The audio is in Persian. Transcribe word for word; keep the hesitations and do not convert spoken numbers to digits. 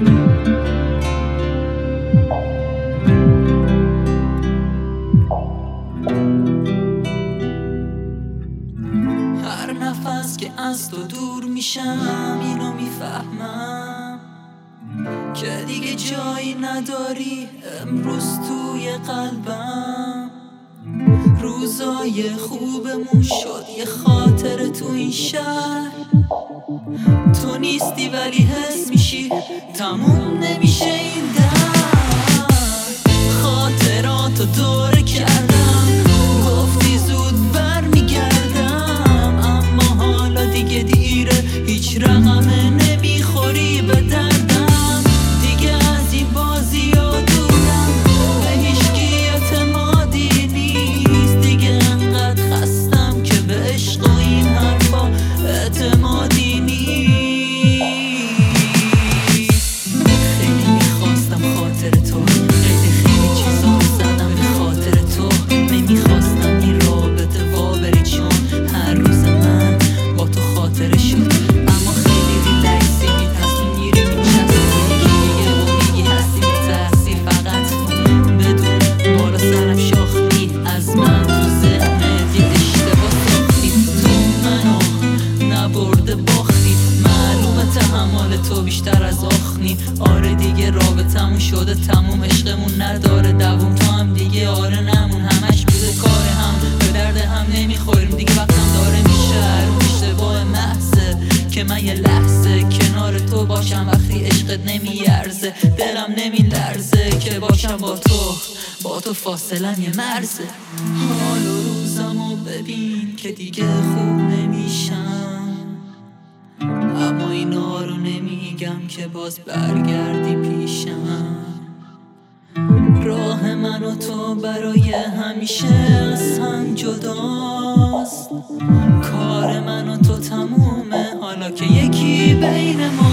هر نفس که از تو دور میشم اینو میفهمم که دیگه جایی نداری امروز توی قلبم. روزای خوبمون شد یه خاطر تو این شهر، تو نیستی ولی حس میشی تموم نمیشه این در. خاطراتو دوره کردم گفتی زود بر میگردم، اما حالا دیگه دیره هیچ رقمه نمیخوری به دردم. دیگه از این بازی ها دورم به هیچکی اعتمادی نیست، دیگه انقدر خستم که به عشق و این حرفا اعتمادی نیست. خیلی میخواستم خاطر تو، خیلی خیلی چیزا زدم به خاطر تو، نمیخواستم این رابطه وا بری چون هر روز من با تو خاطره شد. اما خیلی ریلکسی میتصمیم میری میچسبی دیگه و میگی هستی میترسی فقط بدون بالا سرم شاختی از من تو ذهنت یه اشتباه ساختی، تو منو نبرده باختی. معلومه تحمل تو بیشتر از آخنی. آره دیگه رابطمون شده تموم، عشقمون نداره دووم، تو هم دیگه آره نمون. همش بوده کار هم، به درد هم نمیخوریم دیگه. وقتم داره میشه رو اشتباه محضه که من یه لحظه کنار تو باشم وقتی عشقت نمیارزه، دلم نمیلرزه که باشم با تو، با تو فاصلم یه مرزه. حال و روزمو ببین که دیگه خوب نمیشم، اما اینا رو نمیگم که باز برگردی پیشم. راه من و تو برای همیشه از هم جداست، کار من و تو تمومه حالا که یکی بین ما